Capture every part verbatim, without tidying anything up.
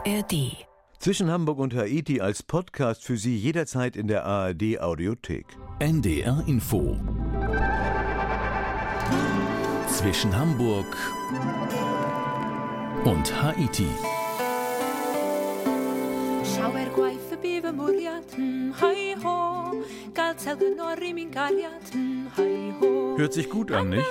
R D. Zwischen Hamburg und Haiti als Podcast für Sie jederzeit in der A R D Audiothek. N D R Info. Zwischen Hamburg und Haiti. Hört sich gut an, nicht?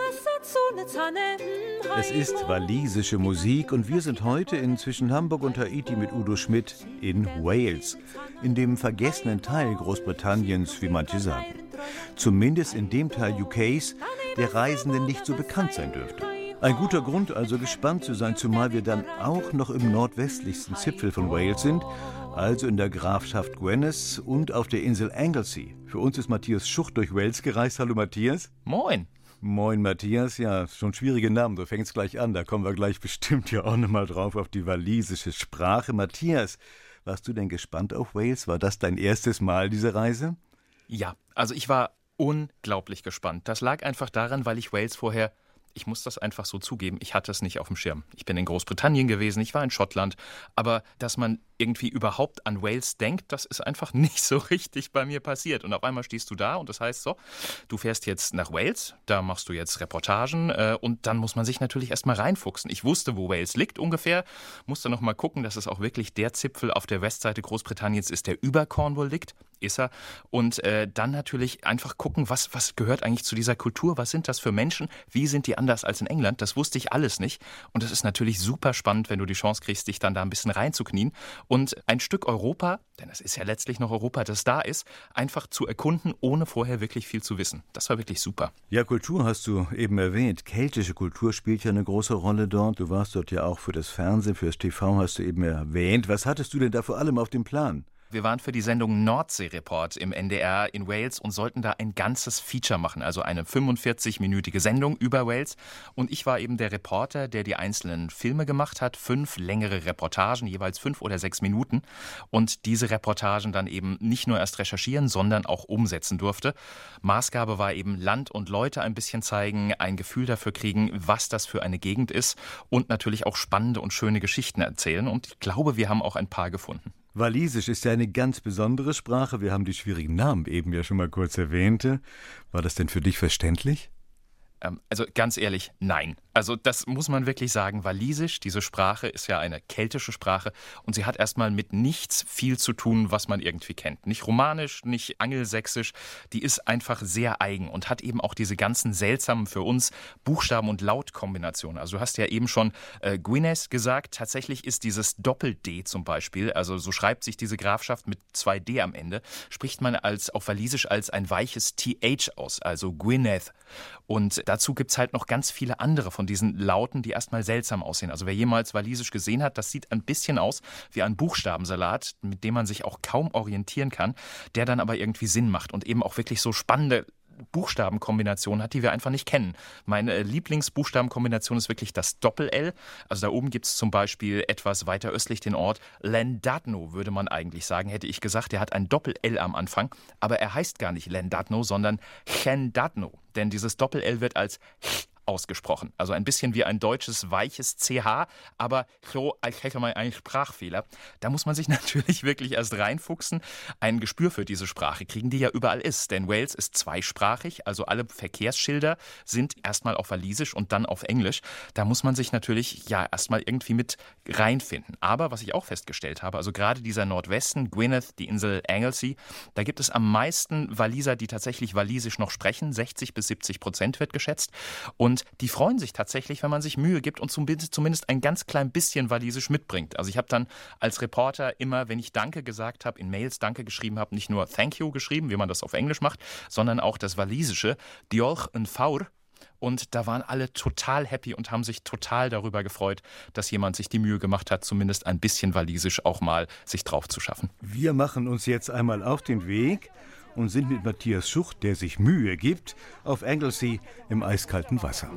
Es ist walisische Musik und wir sind heute in Zwischen Hamburg und Haiti mit Udo Schmidt in Wales, in dem vergessenen Teil Großbritanniens, wie manche sagen. Zumindest in dem Teil U Ks, der Reisenden nicht so bekannt sein dürfte. Ein guter Grund also, gespannt zu sein, zumal wir dann auch noch im nordwestlichsten Zipfel von Wales sind, also in der Grafschaft Gwynedd und auf der Insel Anglesey. Für uns ist Matthias Schucht durch Wales gereist. Hallo Matthias. Moin. Moin Matthias, ja, schon schwierige Namen, du fängst gleich an, da kommen wir gleich bestimmt ja auch nochmal drauf auf die walisische Sprache. Matthias, warst du denn gespannt auf Wales? War das dein erstes Mal, diese Reise? Ja, also ich war unglaublich gespannt. Das lag einfach daran, weil ich Wales vorher, ich muss das einfach so zugeben, ich hatte es nicht auf dem Schirm. Ich bin in Großbritannien gewesen, ich war in Schottland, aber dass man irgendwie überhaupt an Wales denkt, das ist einfach nicht so richtig bei mir passiert. Und auf einmal stehst du da und das heißt so, du fährst jetzt nach Wales, da machst du jetzt Reportagen äh, und dann muss man sich natürlich erstmal reinfuchsen. Ich wusste, wo Wales liegt ungefähr, musste noch mal gucken, dass es auch wirklich der Zipfel auf der Westseite Großbritanniens ist, der über Cornwall liegt. Ist er. Und äh, dann natürlich einfach gucken, was, was gehört eigentlich zu dieser Kultur, was sind das für Menschen, wie sind die anders als in England, das wusste ich alles nicht. Und das ist natürlich super spannend, wenn du die Chance kriegst, dich dann da ein bisschen reinzuknien und ein Stück Europa, denn es ist ja letztlich noch Europa, das da ist, einfach zu erkunden, ohne vorher wirklich viel zu wissen. Das war wirklich super. Ja, Kultur hast du eben erwähnt. Keltische Kultur spielt ja eine große Rolle dort. Du warst dort ja auch für das Fernsehen, für das T V hast du eben erwähnt. Was hattest du denn da vor allem auf dem Plan? Wir waren für die Sendung Nordsee-Report im N D R in Wales und sollten da ein ganzes Feature machen, also eine fünfundvierzig-minütige Sendung über Wales. Und ich war eben der Reporter, der die einzelnen Filme gemacht hat, fünf längere Reportagen, jeweils fünf oder sechs Minuten. Und diese Reportagen dann eben nicht nur erst recherchieren, sondern auch umsetzen durfte. Maßgabe war eben Land und Leute ein bisschen zeigen, ein Gefühl dafür kriegen, was das für eine Gegend ist und natürlich auch spannende und schöne Geschichten erzählen. Und ich glaube, wir haben auch ein paar gefunden. Walisisch ist ja eine ganz besondere Sprache. Wir haben die schwierigen Namen eben ja schon mal kurz erwähnte. War das denn für dich verständlich? Ähm, also ganz ehrlich, nein. Also das muss man wirklich sagen. Walisisch, diese Sprache ist ja eine keltische Sprache und sie hat erstmal mit nichts viel zu tun, was man irgendwie kennt. Nicht romanisch, nicht angelsächsisch. Die ist einfach sehr eigen und hat eben auch diese ganzen seltsamen für uns Buchstaben- und Lautkombinationen. Also du hast ja eben schon äh, Gwynedd gesagt. Tatsächlich ist dieses Doppel-D zum Beispiel, also so schreibt sich diese Grafschaft mit zwei D am Ende, spricht man als auf Walisisch als ein weiches T H aus, also Gwynedd. Und dazu gibt es halt noch ganz viele andere von diesen Lauten, die erstmal seltsam aussehen. Also wer jemals Walisisch gesehen hat, das sieht ein bisschen aus wie ein Buchstabensalat, mit dem man sich auch kaum orientieren kann, der dann aber irgendwie Sinn macht und eben auch wirklich so spannende Buchstabenkombination hat, die wir einfach nicht kennen. Meine Lieblingsbuchstabenkombination ist wirklich das Doppel-L. Also da oben gibt es zum Beispiel etwas weiter östlich den Ort Llandudno, würde man eigentlich sagen, hätte ich gesagt. Der hat ein Doppel-L am Anfang, aber er heißt gar nicht Llandudno, sondern Llandudno. Denn dieses Doppel-L wird als ausgesprochen. Also ein bisschen wie ein deutsches weiches C H, aber so, als hätte man einen Sprachfehler. Da muss man sich natürlich wirklich erst reinfuchsen, ein Gespür für diese Sprache kriegen, die ja überall ist. Denn Wales ist zweisprachig, also alle Verkehrsschilder sind erstmal auf Walisisch und dann auf Englisch. Da muss man sich natürlich ja erstmal irgendwie mit reinfinden. Aber was ich auch festgestellt habe, also gerade dieser Nordwesten, Gwynedd, die Insel Anglesey, da gibt es am meisten Waliser, die tatsächlich Walisisch noch sprechen. sechzig bis siebzig Prozent wird geschätzt. Und Und die freuen sich tatsächlich, wenn man sich Mühe gibt und zumindest ein ganz klein bisschen Walisisch mitbringt. Also ich habe dann als Reporter immer, wenn ich Danke gesagt habe, in Mails Danke geschrieben habe, nicht nur Thank you geschrieben, wie man das auf Englisch macht, sondern auch das Walisische, Diolch yn fawr. Und da waren alle total happy und haben sich total darüber gefreut, dass jemand sich die Mühe gemacht hat, zumindest ein bisschen Walisisch auch mal sich drauf zu schaffen. Wir machen uns jetzt einmal auf den Weg und sind mit Matthias Schucht, der sich Mühe gibt, auf Anglesey im eiskalten Wasser.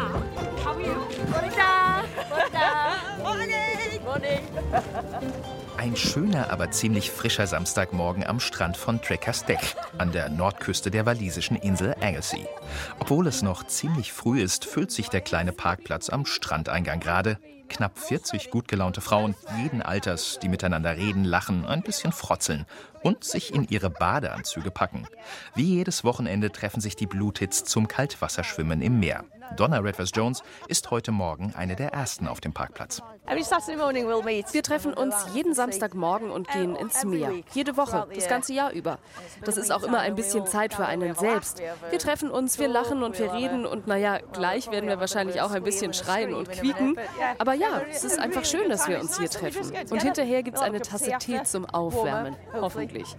Morning. Morning. Ein schöner, aber ziemlich frischer Samstagmorgen am Strand von Trecastec an der Nordküste der walisischen Insel Anglesey. Obwohl es noch ziemlich früh ist, füllt sich der kleine Parkplatz am Strandeingang gerade. Knapp vierzig gut gelaunte Frauen, jeden Alters, die miteinander reden, lachen, ein bisschen frotzeln und sich in ihre Badeanzüge packen. Wie jedes Wochenende treffen sich die Blue Tits zum Kaltwasserschwimmen im Meer. Donna Redvers-Jones ist heute Morgen eine der ersten auf dem Parkplatz. Wir treffen uns jeden Samstagmorgen und gehen ins Meer. Jede Woche, das ganze Jahr über. Das ist auch immer ein bisschen Zeit für einen selbst. Wir treffen uns, wir lachen und wir reden und naja, gleich werden wir wahrscheinlich auch ein bisschen schreien und quieken. Aber ja, es ist einfach schön, dass wir uns hier treffen. Und hinterher gibt es eine Tasse Tee zum Aufwärmen. Hoffentlich.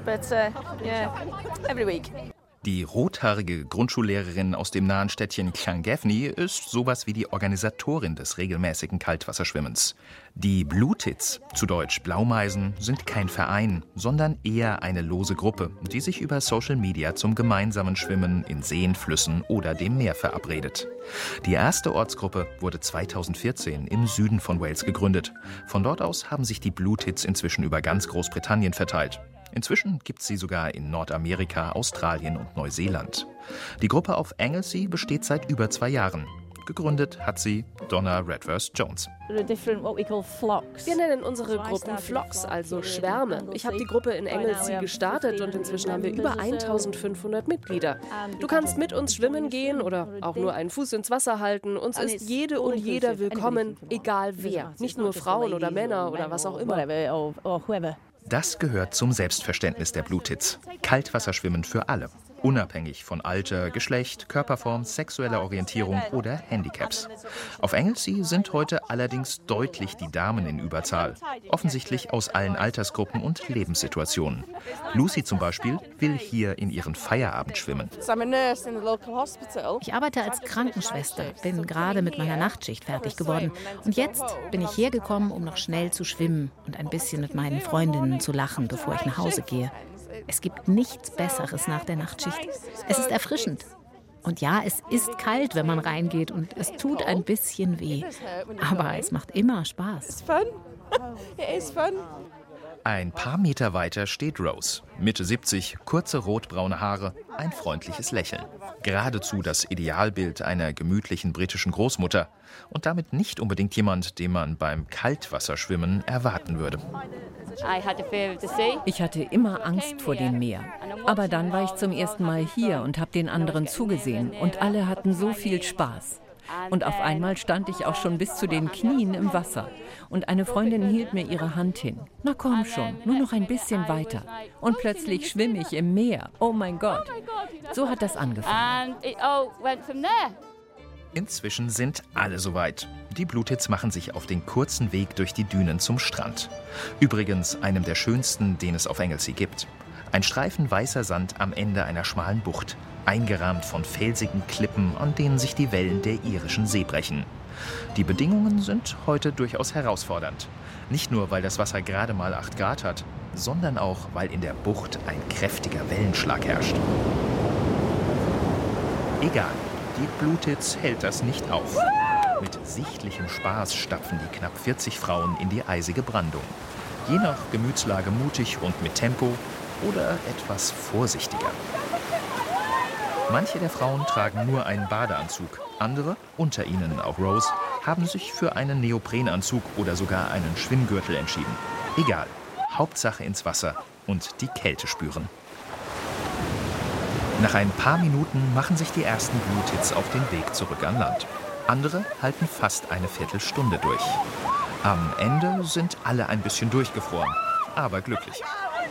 Die rothaarige Grundschullehrerin aus dem nahen Städtchen Llangefni ist sowas wie die Organisatorin des regelmäßigen Kaltwasserschwimmens. Die Blue Tits, zu Deutsch Blaumeisen, sind kein Verein, sondern eher eine lose Gruppe, die sich über Social Media zum gemeinsamen Schwimmen in Seen, Flüssen oder dem Meer verabredet. Die erste Ortsgruppe wurde zweitausendvierzehn im Süden von Wales gegründet. Von dort aus haben sich die Blue Tits inzwischen über ganz Großbritannien verteilt. Inzwischen gibt es sie sogar in Nordamerika, Australien und Neuseeland. Die Gruppe auf Anglesey besteht seit über zwei Jahren. Gegründet hat sie Donna Redvers-Jones. Wir nennen unsere Gruppen Flocks, also Schwärme. Ich habe die Gruppe in Anglesey gestartet und inzwischen haben wir über eintausendfünfhundert Mitglieder. Du kannst mit uns schwimmen gehen oder auch nur einen Fuß ins Wasser halten. Uns ist jede und jeder willkommen, egal wer. Nicht nur Frauen oder Männer oder was auch immer. Das gehört zum Selbstverständnis der Blue Tits. Kaltwasserschwimmen für alle. Unabhängig von Alter, Geschlecht, Körperform, sexueller Orientierung oder Handicaps. Auf Anglesey sind heute allerdings deutlich die Damen in Überzahl. Offensichtlich aus allen Altersgruppen und Lebenssituationen. Lucy zum Beispiel will hier in ihren Feierabend schwimmen. Ich arbeite als Krankenschwester, bin gerade mit meiner Nachtschicht fertig geworden. Und jetzt bin ich hergekommen, um noch schnell zu schwimmen und ein bisschen mit meinen Freundinnen zu lachen, bevor ich nach Hause gehe. Es gibt nichts Besseres nach der Nachtschicht. Es ist erfrischend. Und ja, es ist kalt, wenn man reingeht und es tut ein bisschen weh. Aber es macht immer Spaß. Ein paar Meter weiter steht Rose. Mitte siebzig, kurze rotbraune Haare, ein freundliches Lächeln. Geradezu das Idealbild einer gemütlichen britischen Großmutter. Und damit nicht unbedingt jemand, den man beim Kaltwasserschwimmen erwarten würde. Ich hatte immer Angst vor dem Meer. Aber dann war ich zum ersten Mal hier und habe den anderen zugesehen. Und alle hatten so viel Spaß. Und auf einmal stand ich auch schon bis zu den Knien im Wasser. Und eine Freundin hielt mir ihre Hand hin. Na komm schon, nur noch ein bisschen weiter. Und plötzlich schwimme ich im Meer. Oh mein Gott. So hat das angefangen. Inzwischen sind alle soweit. Die Blue Tits machen sich auf den kurzen Weg durch die Dünen zum Strand. Übrigens einem der schönsten, den es auf Anglesey gibt. Ein Streifen weißer Sand am Ende einer schmalen Bucht, eingerahmt von felsigen Klippen, an denen sich die Wellen der irischen See brechen. Die Bedingungen sind heute durchaus herausfordernd. Nicht nur, weil das Wasser gerade mal acht Grad hat, sondern auch, weil in der Bucht ein kräftiger Wellenschlag herrscht. Egal. Die Blue Tits hält das nicht auf. Mit sichtlichem Spaß stapfen die knapp vierzig Frauen in die eisige Brandung. Je nach Gemütslage mutig und mit Tempo oder etwas vorsichtiger. Manche der Frauen tragen nur einen Badeanzug. Andere, unter ihnen auch Rose, haben sich für einen Neoprenanzug oder sogar einen Schwimmgürtel entschieden. Egal, Hauptsache ins Wasser und die Kälte spüren. Nach ein paar Minuten machen sich die ersten Blue Tits auf den Weg zurück an Land. Andere halten fast eine Viertelstunde durch. Am Ende sind alle ein bisschen durchgefroren, aber glücklich.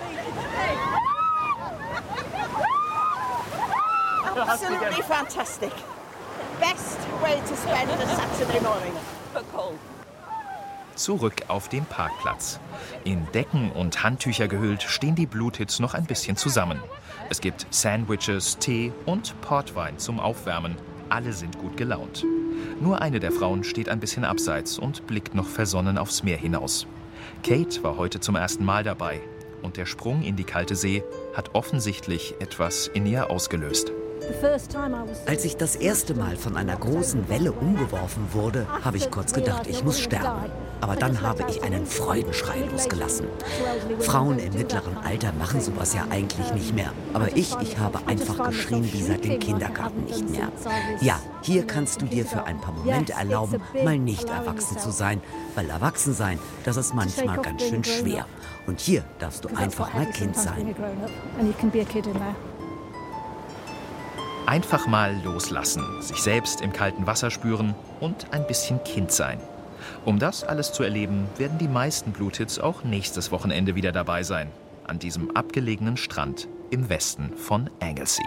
Absolutely fantastic. Best way to spend a Saturday morning. Zurück auf dem Parkplatz. In Decken und Handtücher gehüllt stehen die Blue Tits noch ein bisschen zusammen. Es gibt Sandwiches, Tee und Portwein zum Aufwärmen. Alle sind gut gelaunt. Nur eine der Frauen steht ein bisschen abseits und blickt noch versonnen aufs Meer hinaus. Kate war heute zum ersten Mal dabei. Und der Sprung in die kalte See hat offensichtlich etwas in ihr ausgelöst. Als ich das erste Mal von einer großen Welle umgeworfen wurde, habe ich kurz gedacht, ich muss sterben. Aber dann habe ich einen Freudenschrei losgelassen. Frauen im mittleren Alter machen sowas ja eigentlich nicht mehr. Aber ich, ich habe einfach geschrien wie seit dem Kindergarten nicht mehr. Ja, hier kannst du dir für ein paar Momente erlauben, mal nicht erwachsen zu sein. Weil erwachsen sein, das ist manchmal ganz schön schwer. Und hier darfst du einfach mal Kind sein. Einfach mal loslassen, sich selbst im kalten Wasser spüren und ein bisschen Kind sein. Um das alles zu erleben, werden die meisten Bluethits auch nächstes Wochenende wieder dabei sein. An diesem abgelegenen Strand im Westen von Anglesey.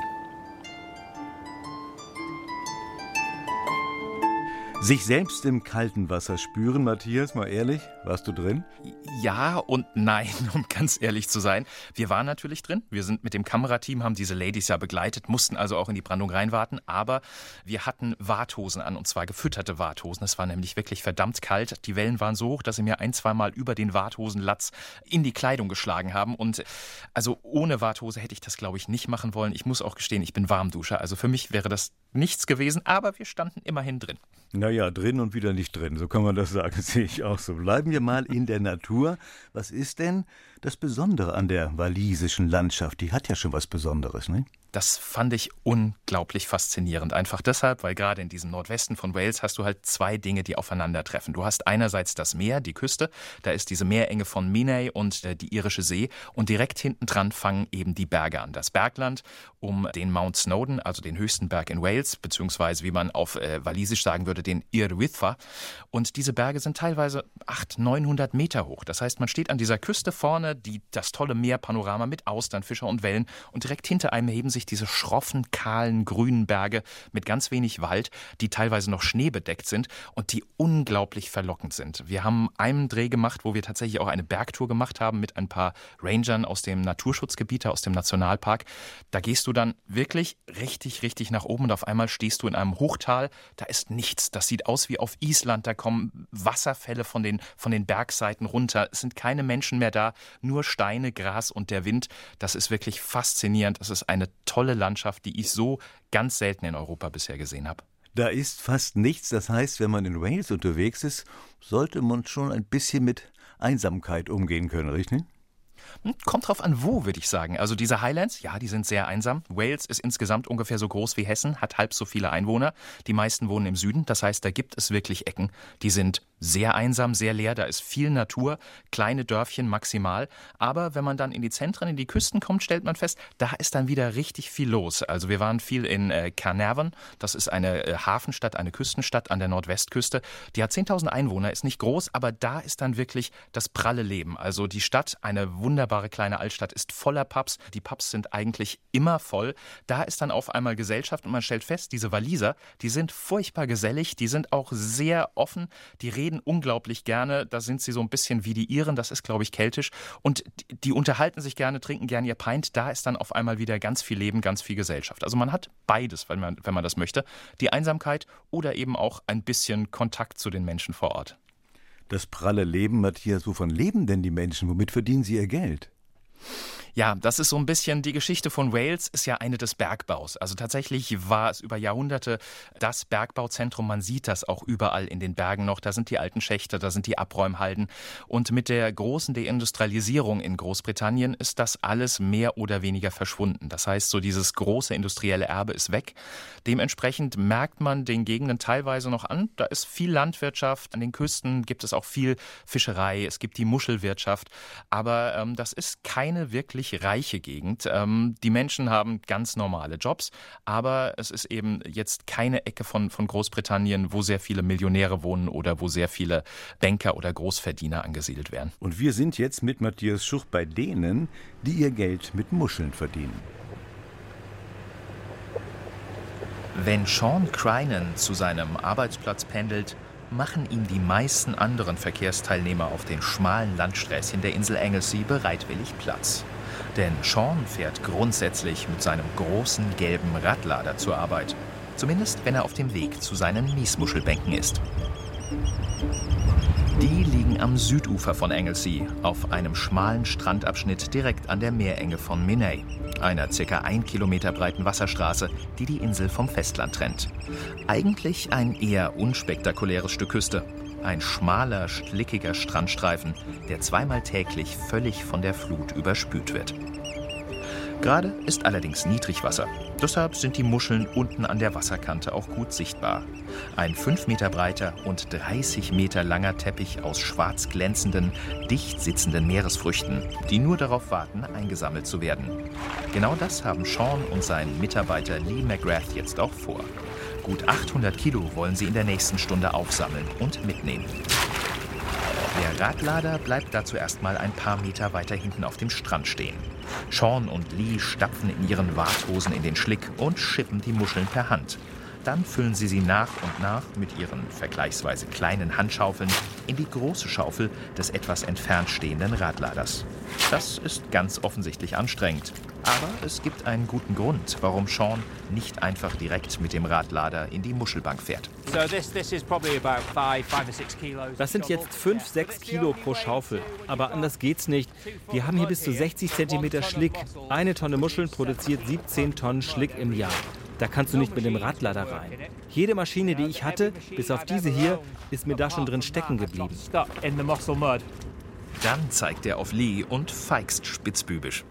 Sich selbst im kalten Wasser spüren, Matthias, mal ehrlich, warst du drin? Ja und nein, um ganz ehrlich zu sein. Wir waren natürlich drin. Wir sind mit dem Kamerateam, haben diese Ladies ja begleitet, mussten also auch in die Brandung reinwarten. Aber wir hatten Warthosen an, und zwar gefütterte Warthosen. Es war nämlich wirklich verdammt kalt. Die Wellen waren so hoch, dass sie mir ein, zwei Mal über den Warthosenlatz in die Kleidung geschlagen haben. Und also ohne Warthose hätte ich das, glaube ich, nicht machen wollen. Ich muss auch gestehen, ich bin Warmduscher. Also für mich wäre das nichts gewesen, aber wir standen immerhin drin. Naja, drin und wieder nicht drin, so kann man das sagen, sehe ich auch so. Bleiben wir mal in der Natur. Was ist denn das Besondere an der walisischen Landschaft? Die hat ja schon was Besonderes, ne? Das fand ich unglaublich faszinierend. Einfach deshalb, weil gerade in diesem Nordwesten von Wales hast du halt zwei Dinge, die aufeinandertreffen. Du hast einerseits das Meer, die Küste, da ist diese Meerenge von Menai und äh, die irische See. Und direkt hinten dran fangen eben die Berge an. Das Bergland um den Mount Snowdon, also den höchsten Berg in Wales, beziehungsweise wie man auf äh, walisisch sagen würde, den I'r Wyddfa. Und diese Berge sind teilweise achthundert, neunhundert Meter hoch. Das heißt, man steht an dieser Küste vorne, die, das tolle Meerpanorama mit Austern, Fischer und Wellen. Und direkt hinter einem heben sich diese schroffen, kahlen, grünen Berge mit ganz wenig Wald, die teilweise noch schneebedeckt sind und die unglaublich verlockend sind. Wir haben einen Dreh gemacht, wo wir tatsächlich auch eine Bergtour gemacht haben mit ein paar Rangern aus dem Naturschutzgebiet, aus dem Nationalpark. Da gehst du dann wirklich richtig, richtig nach oben und auf einmal stehst du in einem Hochtal. Da ist nichts. Das sieht aus wie auf Island. Da kommen Wasserfälle von den, von den Bergseiten runter. Es sind keine Menschen mehr da, nur Steine, Gras und der Wind. Das ist wirklich faszinierend. Das ist eine tolle Landschaft, die ich so ganz selten in Europa bisher gesehen habe. Da ist fast nichts. Das heißt, wenn man in Wales unterwegs ist, sollte man schon ein bisschen mit Einsamkeit umgehen können, richtig? Kommt drauf an, wo, würde ich sagen. Also diese Highlands, ja, die sind sehr einsam. Wales ist insgesamt ungefähr so groß wie Hessen, hat halb so viele Einwohner. Die meisten wohnen im Süden, das heißt, da gibt es wirklich Ecken. Die sind sehr einsam, sehr leer, da ist viel Natur, kleine Dörfchen maximal. Aber wenn man dann in die Zentren, in die Küsten kommt, stellt man fest, da ist dann wieder richtig viel los. Also wir waren viel in äh, Carnarvon, das ist eine äh, Hafenstadt, eine Küstenstadt an der Nordwestküste. Die hat zehntausend Einwohner, ist nicht groß, aber da ist dann wirklich das pralle Leben. Also die Stadt, eine wunderbare kleine Altstadt, ist voller Pubs. Die Pubs sind eigentlich immer voll. Da ist dann auf einmal Gesellschaft und man stellt fest, diese Waliser, die sind furchtbar gesellig, die sind auch sehr offen, die reden unglaublich gerne, da sind sie so ein bisschen wie die Iren, das ist, glaube ich, keltisch und die, die unterhalten sich gerne, trinken gerne ihr Pint, da ist dann auf einmal wieder ganz viel Leben, ganz viel Gesellschaft. Also man hat beides, wenn man, wenn man das möchte, die Einsamkeit oder eben auch ein bisschen Kontakt zu den Menschen vor Ort. Das pralle Leben, Matthias, wovon leben denn die Menschen? Womit verdienen sie ihr Geld? Ja, das ist so ein bisschen, die Geschichte von Wales ist ja eine des Bergbaus. Also tatsächlich war es über Jahrhunderte das Bergbauzentrum. Man sieht das auch überall in den Bergen noch. Da sind die alten Schächte, da sind die Abräumhalden. Und mit der großen Deindustrialisierung in Großbritannien ist das alles mehr oder weniger verschwunden. Das heißt, so dieses große industrielle Erbe ist weg. Dementsprechend merkt man den Gegenden teilweise noch an. Da ist viel Landwirtschaft. An den Küsten gibt es auch viel Fischerei. Es gibt die Muschelwirtschaft. Aber ähm, das ist keine wirklich reiche Gegend. Ähm, die Menschen haben ganz normale Jobs, aber es ist eben jetzt keine Ecke von, von Großbritannien, wo sehr viele Millionäre wohnen oder wo sehr viele Banker oder Großverdiener angesiedelt werden. Und wir sind jetzt mit Matthias Schuch bei denen, die ihr Geld mit Muscheln verdienen. Wenn Sean Crinan zu seinem Arbeitsplatz pendelt, machen ihm die meisten anderen Verkehrsteilnehmer auf den schmalen Landsträßchen der Insel Anglesey bereitwillig Platz. Denn Sean fährt grundsätzlich mit seinem großen gelben Radlader zur Arbeit. Zumindest, wenn er auf dem Weg zu seinen Miesmuschelbänken ist. Die liegen am Südufer von Anglesey, auf einem schmalen Strandabschnitt direkt an der Meerenge von Menai, einer ca. ein Kilometer breiten Wasserstraße, die die Insel vom Festland trennt. Eigentlich ein eher unspektakuläres Stück Küste. Ein schmaler, schlickiger Strandstreifen, der zweimal täglich völlig von der Flut überspült wird. Gerade ist allerdings Niedrigwasser. Deshalb sind die Muscheln unten an der Wasserkante auch gut sichtbar. Ein fünf Meter breiter und dreißig Meter langer Teppich aus schwarz glänzenden, dicht sitzenden Meeresfrüchten, die nur darauf warten, eingesammelt zu werden. Genau das haben Sean und sein Mitarbeiter Lee McGrath jetzt auch vor. Gut achthundert Kilo wollen sie in der nächsten Stunde aufsammeln und mitnehmen. Der Radlader bleibt dazu erstmal ein paar Meter weiter hinten auf dem Strand stehen. Sean und Lee stapfen in ihren Warthosen in den Schlick und schippen die Muscheln per Hand. Dann füllen sie sie nach und nach mit ihren vergleichsweise kleinen Handschaufeln in die große Schaufel des etwas entfernt stehenden Radladers. Das ist ganz offensichtlich anstrengend. Aber es gibt einen guten Grund, warum Sean nicht einfach direkt mit dem Radlader in die Muschelbank fährt. Das sind jetzt fünf, sechs Kilo pro Schaufel. Aber anders geht's nicht. Wir haben hier bis zu sechzig Zentimeter Schlick. Eine Tonne Muscheln produziert siebzehn Tonnen Schlick im Jahr. Da kannst du nicht mit dem Radlader rein. Jede Maschine, die ich hatte, bis auf diese hier, ist mir da schon drin stecken geblieben. Dann zeigt er auf Lee und feixt spitzbübisch.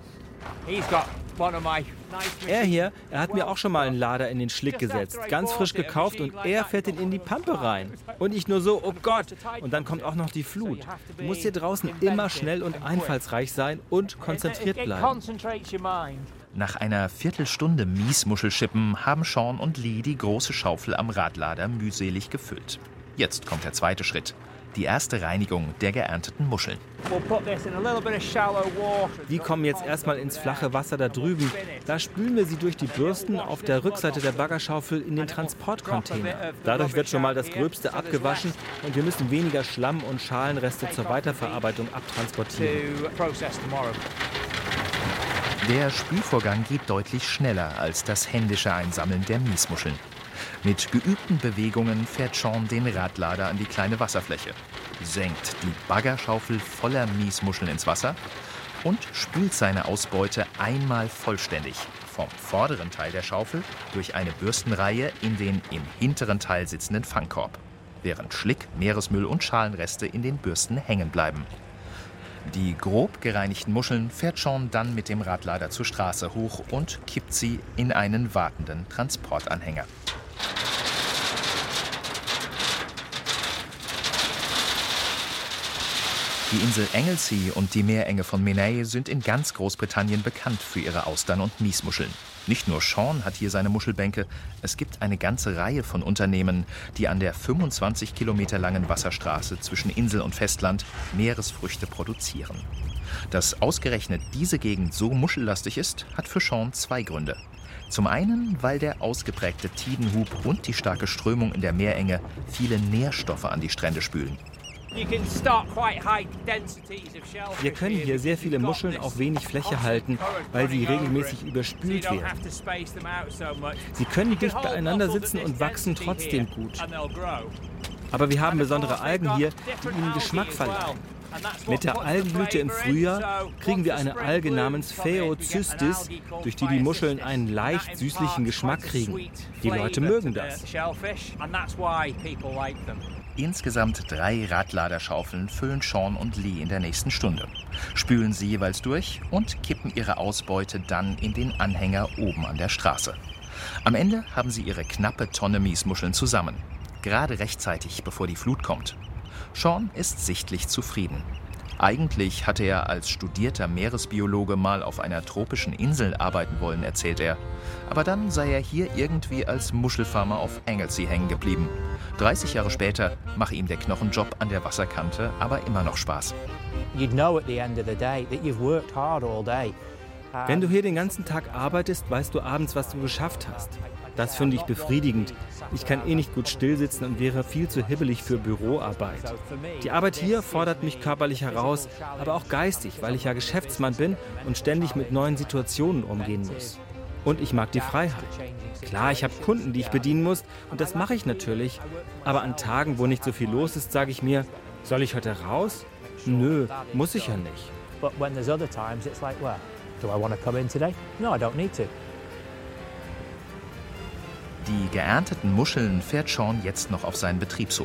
Er hier, er hat mir auch schon mal einen Lader in den Schlick gesetzt, ganz frisch gekauft, und er fährt ihn in die Pampe rein. Und ich nur so, oh Gott, und dann kommt auch noch die Flut. Du musst hier draußen immer schnell und einfallsreich sein und konzentriert bleiben. Nach einer Viertelstunde Miesmuschelschippen haben Sean und Lee die große Schaufel am Radlader mühselig gefüllt. Jetzt kommt der zweite Schritt. Die erste Reinigung der geernteten Muscheln. Die kommen jetzt erstmal ins flache Wasser da drüben. Da spülen wir sie durch die Bürsten auf der Rückseite der Baggerschaufel in den Transportcontainer. Dadurch wird schon mal das Gröbste abgewaschen und wir müssen weniger Schlamm und Schalenreste zur Weiterverarbeitung abtransportieren. Der Spülvorgang geht deutlich schneller als das händische Einsammeln der Miesmuscheln. Mit geübten Bewegungen fährt Sean den Radlader an die kleine Wasserfläche, senkt die Baggerschaufel voller Miesmuscheln ins Wasser und spült seine Ausbeute einmal vollständig vom vorderen Teil der Schaufel durch eine Bürstenreihe in den im hinteren Teil sitzenden Fangkorb, während Schlick, Meeresmüll und Schalenreste in den Bürsten hängen bleiben. Die grob gereinigten Muscheln fährt Sean dann mit dem Radlader zur Straße hoch und kippt sie in einen wartenden Transportanhänger. Die Insel Anglesey und die Meerenge von Menai sind in ganz Großbritannien bekannt für ihre Austern und Miesmuscheln. Nicht nur Sean hat hier seine Muschelbänke, es gibt eine ganze Reihe von Unternehmen, die an der fünfundzwanzig Kilometer langen Wasserstraße zwischen Insel und Festland Meeresfrüchte produzieren. Dass ausgerechnet diese Gegend so muschellastig ist, hat für Sean zwei Gründe. Zum einen, weil der ausgeprägte Tidenhub und die starke Strömung in der Meerenge viele Nährstoffe an die Strände spülen. Wir können hier sehr viele Muscheln auf wenig Fläche halten, weil sie regelmäßig überspült werden. Sie können dicht beieinander sitzen und wachsen trotzdem gut. Aber wir haben besondere Algen hier, die ihnen Geschmack verleihen. Mit der Algenblüte im Frühjahr kriegen wir eine Alge namens Phaeocystis, durch die die Muscheln einen leicht süßlichen Geschmack kriegen. Die Leute mögen das. Insgesamt drei Radladerschaufeln füllen Sean und Lee in der nächsten Stunde, spülen sie jeweils durch und kippen ihre Ausbeute dann in den Anhänger oben an der Straße. Am Ende haben sie ihre knappe Tonne Miesmuscheln zusammen, gerade rechtzeitig, bevor die Flut kommt. Sean ist sichtlich zufrieden. Eigentlich hatte er als studierter Meeresbiologe mal auf einer tropischen Insel arbeiten wollen, erzählt er. Aber dann sei er hier irgendwie als Muschelfarmer auf Anglesey hängen geblieben. dreißig Jahre später mache ihm der Knochenjob an der Wasserkante aber immer noch Spaß. Wenn du hier den ganzen Tag arbeitest, weißt du abends, was du geschafft hast. Das finde ich befriedigend. Ich kann eh nicht gut stillsitzen und wäre viel zu hibbelig für Büroarbeit. Die Arbeit hier fordert mich körperlich heraus, aber auch geistig, weil ich ja Geschäftsmann bin und ständig mit neuen Situationen umgehen muss. Und ich mag die Freiheit. Klar, ich habe Kunden, die ich bedienen muss, und das mache ich natürlich. Aber an Tagen, wo nicht so viel los ist, sage ich mir, soll ich heute raus? Nö, muss ich ja nicht. Die geernteten Muscheln fährt Sean jetzt noch auf seinen Betriebshof.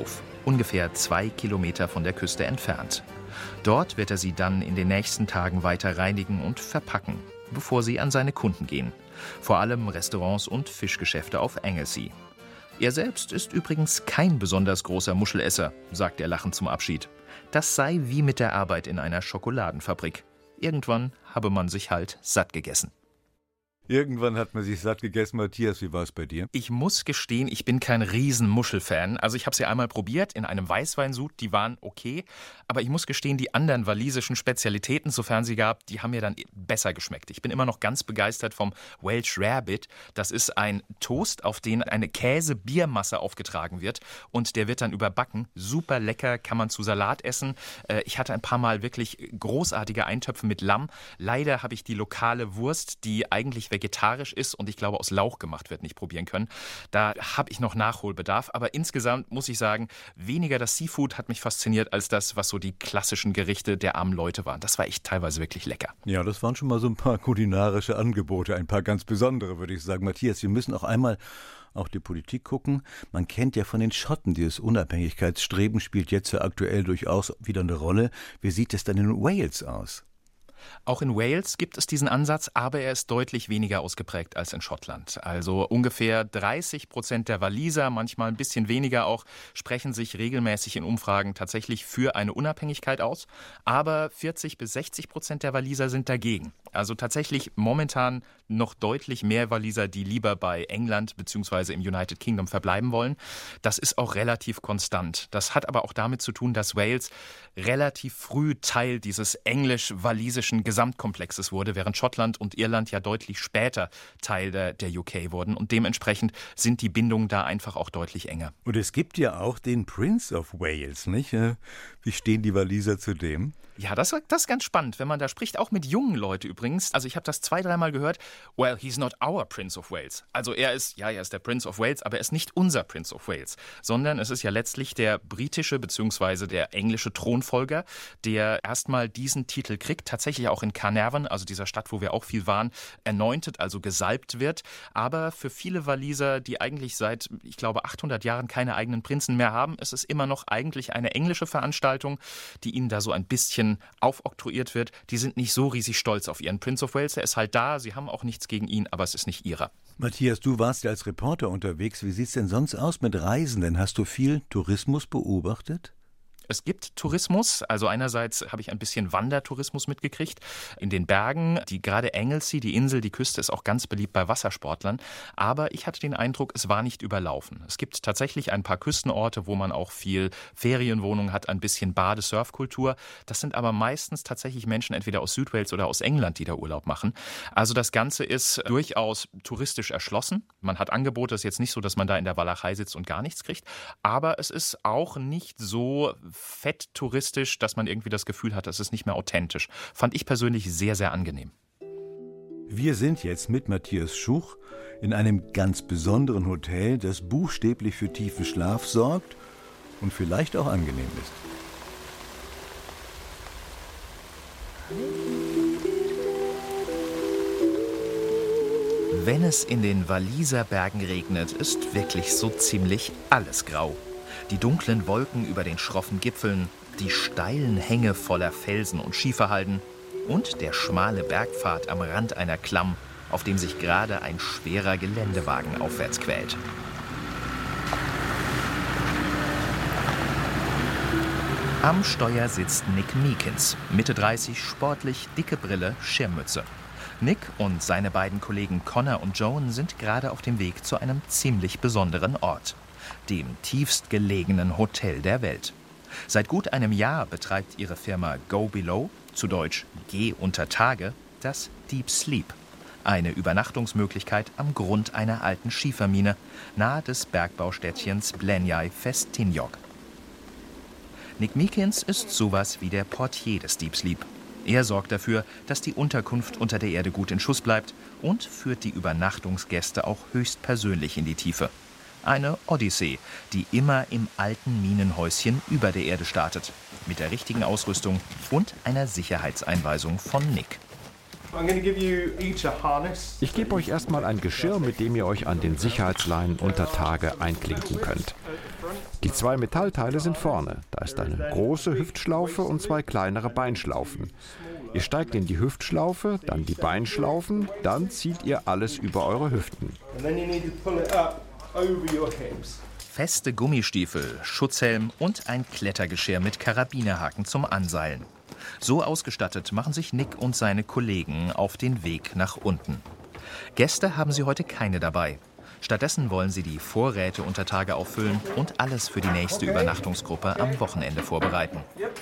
ungefähr zwei Kilometer von der Küste entfernt. Dort wird er sie dann in den nächsten Tagen weiter reinigen und verpacken, bevor sie an seine Kunden gehen. Vor allem Restaurants und Fischgeschäfte auf Anglesey. Er selbst ist übrigens kein besonders großer Muschelesser, sagt er lachend zum Abschied. Das sei wie mit der Arbeit in einer Schokoladenfabrik. Irgendwann habe man sich halt satt gegessen. Irgendwann hat man sich satt gegessen. Matthias, wie war es bei dir? Ich muss gestehen, ich bin kein Riesen-Muschelfan. Also ich habe sie einmal probiert in einem Weißweinsud, die waren okay. Aber ich muss gestehen, die anderen walisischen Spezialitäten, sofern sie gab, die haben mir dann besser geschmeckt. Ich bin immer noch ganz begeistert vom Welsh Rarebit. Das ist ein Toast, auf den eine Käse-Biermasse aufgetragen wird. Und der wird dann überbacken. Super lecker, kann man zu Salat essen. Ich hatte ein paar Mal wirklich großartige Eintöpfe mit Lamm. Leider habe ich die lokale Wurst, die eigentlich vegetarisch ist und ich glaube aus Lauch gemacht wird, nicht probieren können. Da habe ich noch Nachholbedarf, aber insgesamt muss ich sagen, weniger das Seafood hat mich fasziniert als das, was so die klassischen Gerichte der armen Leute waren. Das war echt teilweise wirklich lecker. Ja, das waren schon mal so ein paar kulinarische Angebote, ein paar ganz besondere, würde ich sagen. Matthias, wir müssen auch einmal auf die Politik gucken. Man kennt ja von den Schotten, dieses Unabhängigkeitsstreben spielt jetzt ja aktuell durchaus wieder eine Rolle. Wie sieht es denn in Wales aus? Auch in Wales gibt es diesen Ansatz, aber er ist deutlich weniger ausgeprägt als in Schottland. Also ungefähr dreißig Prozent der Waliser, manchmal ein bisschen weniger auch, sprechen sich regelmäßig in Umfragen tatsächlich für eine Unabhängigkeit aus. Aber vierzig bis sechzig Prozent der Waliser sind dagegen. Also tatsächlich momentan noch deutlich mehr Waliser, die lieber bei England bzw. im United Kingdom verbleiben wollen. Das ist auch relativ konstant. Das hat aber auch damit zu tun, dass Wales relativ früh Teil dieses englisch-walisischen Gesamtkomplexes wurde, während Schottland und Irland ja deutlich später Teil der, der U K wurden. Und dementsprechend sind die Bindungen da einfach auch deutlich enger. Und es gibt ja auch den Prince of Wales, nicht? Wie stehen die Waliser zu dem? Ja, das, das ist ganz spannend, wenn man da spricht, auch mit jungen Leuten übrigens. Also ich habe das zwei, dreimal gehört. Well, he's not our Prince of Wales. Also er ist, ja, er ist der Prince of Wales, aber er ist nicht unser Prince of Wales, sondern es ist ja letztlich der britische bzw. der englische Thronfolger, der erstmal diesen Titel kriegt, tatsächlich auch in Carnarvon, also dieser Stadt, wo wir auch viel waren, anointed, also gesalbt wird. Aber für viele Waliser, die eigentlich seit, ich glaube, achthundert Jahren keine eigenen Prinzen mehr haben, ist es immer noch eigentlich eine englische Veranstaltung, die ihnen da so ein bisschen aufoktroyiert wird. Die sind nicht so riesig stolz auf ihren Prince of Wales. Er ist halt da, sie haben auch nichts gegen ihn, aber es ist nicht ihrer. Matthias, du warst ja als Reporter unterwegs. Wie sieht es denn sonst aus mit Reisenden? Hast du viel Tourismus beobachtet? Es gibt Tourismus, also einerseits habe ich ein bisschen Wandertourismus mitgekriegt in den Bergen. Die gerade Anglesey, die Insel, die Küste ist auch ganz beliebt bei Wassersportlern. Aber ich hatte den Eindruck, es war nicht überlaufen. Es gibt tatsächlich ein paar Küstenorte, wo man auch viel Ferienwohnungen hat, ein bisschen Bade-Surfkultur. Das sind aber meistens tatsächlich Menschen entweder aus Südwales oder aus England, die da Urlaub machen. Also das Ganze ist durchaus touristisch erschlossen. Man hat Angebote, es ist jetzt nicht so, dass man da in der Walachei sitzt und gar nichts kriegt. Aber es ist auch nicht so fett touristisch, dass man irgendwie das Gefühl hat, das ist nicht mehr authentisch. Fand ich persönlich sehr, sehr angenehm. Wir sind jetzt mit Matthias Schuch in einem ganz besonderen Hotel, das buchstäblich für tiefen Schlaf sorgt und vielleicht auch angenehm ist. Wenn es in den Waliser Bergen regnet, ist wirklich so ziemlich alles grau. Die dunklen Wolken über den schroffen Gipfeln, die steilen Hänge voller Felsen und Schieferhalden und der schmale Bergpfad am Rand einer Klamm, auf dem sich gerade ein schwerer Geländewagen aufwärts quält. Am Steuer sitzt Nick Meakins, Mitte dreißig, sportlich, dicke Brille, Schirmmütze. Nick und seine beiden Kollegen Connor und Joan sind gerade auf dem Weg zu einem ziemlich besonderen Ort. Dem tiefst gelegenen Hotel der Welt. Seit gut einem Jahr betreibt ihre Firma Go Below, zu Deutsch Geh unter Tage, das Deep Sleep. Eine Übernachtungsmöglichkeit am Grund einer alten Schiefermine, nahe des Bergbaustädtchens Blenheim Festiniog. Nick Meakins ist sowas wie der Portier des Deep Sleep. Er sorgt dafür, dass die Unterkunft unter der Erde gut in Schuss bleibt und führt die Übernachtungsgäste auch höchstpersönlich in die Tiefe. Eine Odyssee, die immer im alten Minenhäuschen über der Erde startet. Mit der richtigen Ausrüstung und einer Sicherheitseinweisung von Nick. Ich gebe euch erstmal ein Geschirr, mit dem ihr euch an den Sicherheitsleinen unter Tage einklinken könnt. Die zwei Metallteile sind vorne. Da ist eine große Hüftschlaufe und zwei kleinere Beinschlaufen. Ihr steigt in die Hüftschlaufe, dann die Beinschlaufen, dann zieht ihr alles über eure Hüften. Feste Gummistiefel, Schutzhelm und ein Klettergeschirr mit Karabinerhaken zum Anseilen. So ausgestattet machen sich Nick und seine Kollegen auf den Weg nach unten. Gäste haben sie heute keine dabei. Stattdessen wollen sie die Vorräte unter Tage auffüllen und alles für die nächste Übernachtungsgruppe am Wochenende vorbereiten.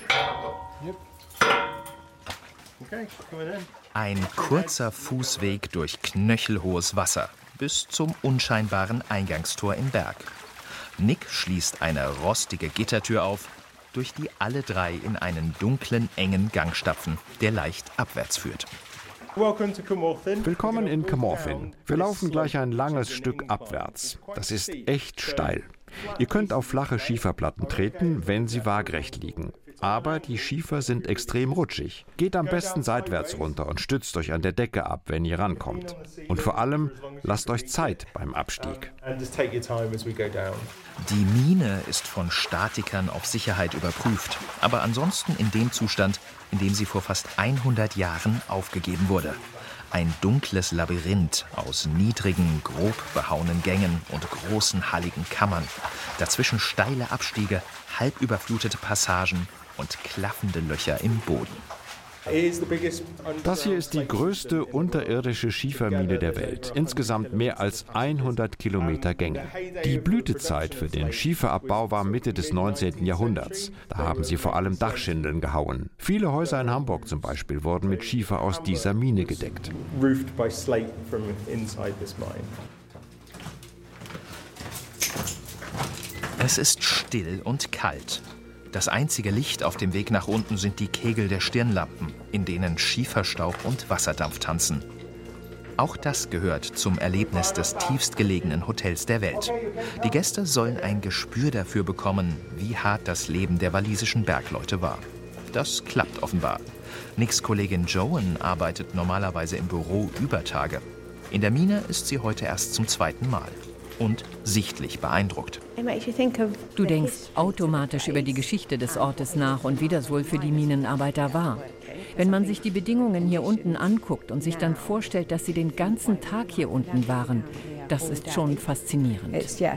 Ein kurzer Fußweg durch knöchelhohes Wasser bis zum unscheinbaren Eingangstor im Berg. Nick schließt eine rostige Gittertür auf, durch die alle drei in einen dunklen, engen Gang stapfen, der leicht abwärts führt. Willkommen in Carmarthen. Wir laufen gleich ein langes Stück abwärts. Das ist echt steil. Ihr könnt auf flache Schieferplatten treten, wenn sie waagerecht liegen. Aber die Schiefer sind extrem rutschig. Geht am besten seitwärts runter und stützt euch an der Decke ab, wenn ihr rankommt. Und vor allem, lasst euch Zeit beim Abstieg. Die Mine ist von Statikern auf Sicherheit überprüft, aber ansonsten in dem Zustand, in dem sie vor fast hundert Jahren aufgegeben wurde. Ein dunkles Labyrinth aus niedrigen, grob behauenen Gängen und großen, halligen Kammern. Dazwischen steile Abstiege, halb überflutete Passagen und klaffende Löcher im Boden. Das hier ist die größte unterirdische Schiefermine der Welt. Insgesamt mehr als hundert Kilometer Gänge. Die Blütezeit für den Schieferabbau war Mitte des neunzehnten Jahrhunderts. Da haben sie vor allem Dachschindeln gehauen. Viele Häuser in Hamburg zum Beispiel wurden mit Schiefer aus dieser Mine gedeckt. Es ist still und kalt. Das einzige Licht auf dem Weg nach unten sind die Kegel der Stirnlampen, in denen Schieferstaub und Wasserdampf tanzen. Auch das gehört zum Erlebnis des tiefstgelegenen Hotels der Welt. Die Gäste sollen ein Gespür dafür bekommen, wie hart das Leben der walisischen Bergleute war. Das klappt offenbar. Nicks Kollegin Joan arbeitet normalerweise im Büro über Tage. In der Mine ist sie heute erst zum zweiten Mal. Und sichtlich beeindruckt. Du denkst automatisch über die Geschichte des Ortes nach und wie das wohl für die Minenarbeiter war. Wenn man sich die Bedingungen hier unten anguckt und sich dann vorstellt, dass sie den ganzen Tag hier unten waren, das ist schon faszinierend.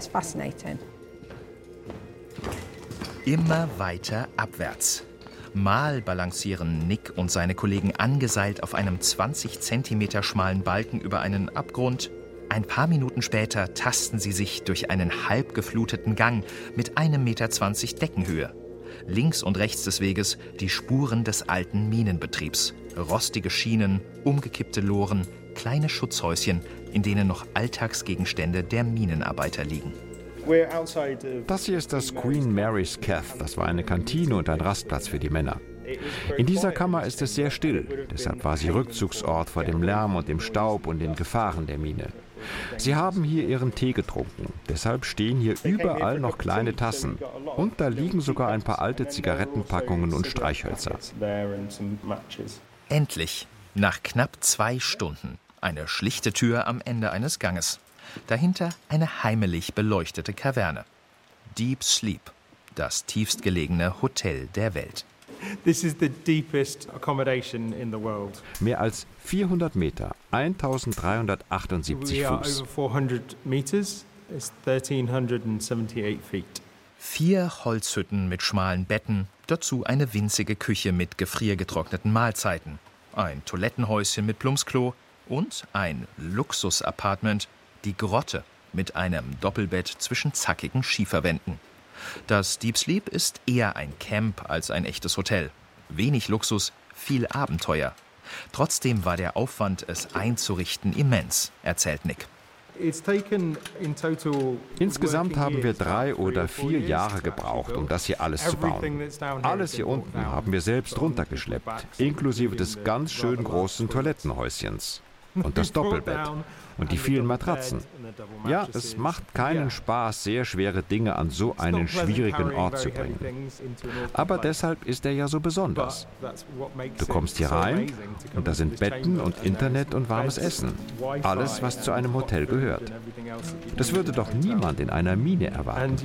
Immer weiter abwärts. Mal balancieren Nick und seine Kollegen angeseilt auf einem zwanzig Zentimeter schmalen Balken über einen Abgrund. Ein paar Minuten später tasten sie sich durch einen halb gefluteten Gang mit einem Meter zwanzig Deckenhöhe. Links und rechts des Weges die Spuren des alten Minenbetriebs. Rostige Schienen, umgekippte Loren, kleine Schutzhäuschen, in denen noch Alltagsgegenstände der Minenarbeiter liegen. Das hier ist das Queen Mary's Cath. Das war eine Kantine und ein Rastplatz für die Männer. In dieser Kammer ist es sehr still. Deshalb war sie Rückzugsort vor dem Lärm und dem Staub und den Gefahren der Mine. Sie haben hier ihren Tee getrunken. Deshalb stehen hier überall noch kleine Tassen. Und da liegen sogar ein paar alte Zigarettenpackungen und Streichhölzer. Endlich, nach knapp zwei Stunden, eine schlichte Tür am Ende eines Ganges. Dahinter eine heimelig beleuchtete Kaverne. Deep Sleep, das tiefstgelegene Hotel der Welt. This is the deepest accommodation in the world. Mehr als vierhundert Meter, eintausenddreihundertachtundsiebzig We are Fuß. over four hundred meters. It's thirteen seventy-eight feet. Vier Holzhütten mit schmalen Betten, dazu eine winzige Küche mit gefriergetrockneten Mahlzeiten, ein Toilettenhäuschen mit Plumpsklo und ein Luxus-Apartment, die Grotte, mit einem Doppelbett zwischen zackigen Schieferwänden. Das Deep Sleep ist eher ein Camp als ein echtes Hotel. Wenig Luxus, viel Abenteuer. Trotzdem war der Aufwand, es einzurichten, immens, erzählt Nick. Insgesamt haben wir drei oder vier Jahre gebraucht, um das hier alles zu bauen. Alles hier unten haben wir selbst runtergeschleppt, inklusive des ganz schön großen Toilettenhäuschens. Und das Doppelbett. Und die vielen Matratzen. Ja, es macht keinen Spaß, sehr schwere Dinge an so einen schwierigen Ort zu bringen. Aber deshalb ist er ja so besonders. Du kommst hier rein und da sind Betten und Internet und warmes Essen. Alles, was zu einem Hotel gehört. Das würde doch niemand in einer Mine erwarten.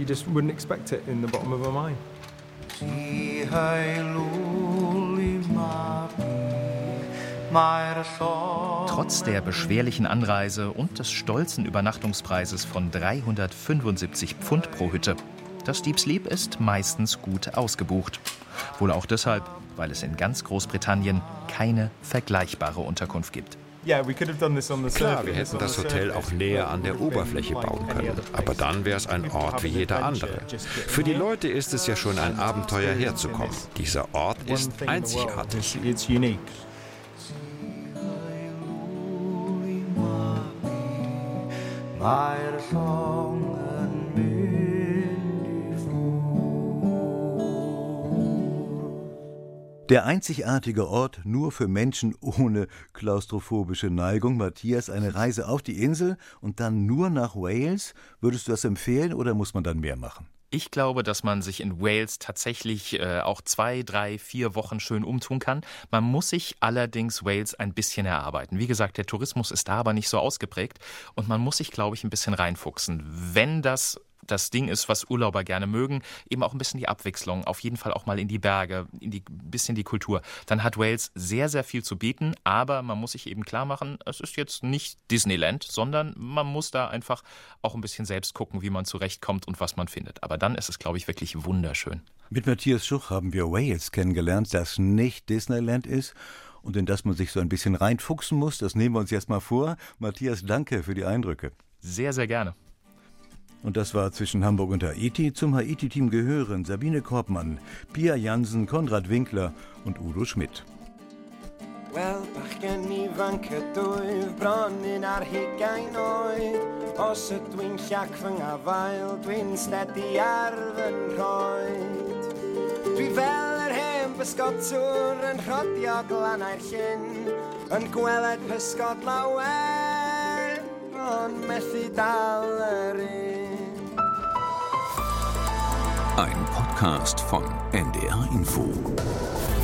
Trotz der beschwerlichen Anreise und des stolzen Übernachtungspreises von dreihundertfünfundsiebzig Pfund pro Hütte. Das Deep Sleep ist meistens gut ausgebucht. Wohl auch deshalb, weil es in ganz Großbritannien keine vergleichbare Unterkunft gibt. Klar, wir hätten das Hotel auch näher an der Oberfläche bauen können. Aber dann wäre es ein Ort wie jeder andere. Für die Leute ist es ja schon ein Abenteuer herzukommen. Dieser Ort ist einzigartig. Der einzigartige Ort nur für Menschen ohne klaustrophobische Neigung. Matthias, eine Reise auf die Insel und dann nur nach Wales. Würdest du das empfehlen oder muss man dann mehr machen? Ich glaube, dass man sich in Wales tatsächlich äh, auch zwei, drei, vier Wochen schön umtun kann. Man muss sich allerdings Wales ein bisschen erarbeiten. Wie gesagt, der Tourismus ist da aber nicht so ausgeprägt und man muss sich, glaube ich, ein bisschen reinfuchsen. Wenn das das Ding ist, was Urlauber gerne mögen, eben auch ein bisschen die Abwechslung, auf jeden Fall auch mal in die Berge, in die bisschen die Kultur. Dann hat Wales sehr, sehr viel zu bieten, aber man muss sich eben klar machen, es ist jetzt nicht Disneyland, sondern man muss da einfach auch ein bisschen selbst gucken, wie man zurechtkommt und was man findet. Aber dann ist es, glaube ich, wirklich wunderschön. Mit Matthias Schuch haben wir Wales kennengelernt, das nicht Disneyland ist und in das man sich so ein bisschen reinfuchsen muss. Das nehmen wir uns jetzt mal vor. Matthias, danke für die Eindrücke. Sehr, sehr gerne. Und das war zwischen Hamburg und Haiti. Zum Haiti-Team gehören Sabine Korbmann, Pia Jansen, Konrad Winkler und Udo Schmidt. Wel, bachgen ifanc y dwyf bron un ar hugain oed. Os ydw i'n llac fy ngafael, dwi'n stedi ar fy nhroed. Dwi fel yr hen bysgotwr yn rhodio glannau'r llyn, yn gweled pysgod lawer, ond methu dal yr un. Ein Podcast von N D R Info.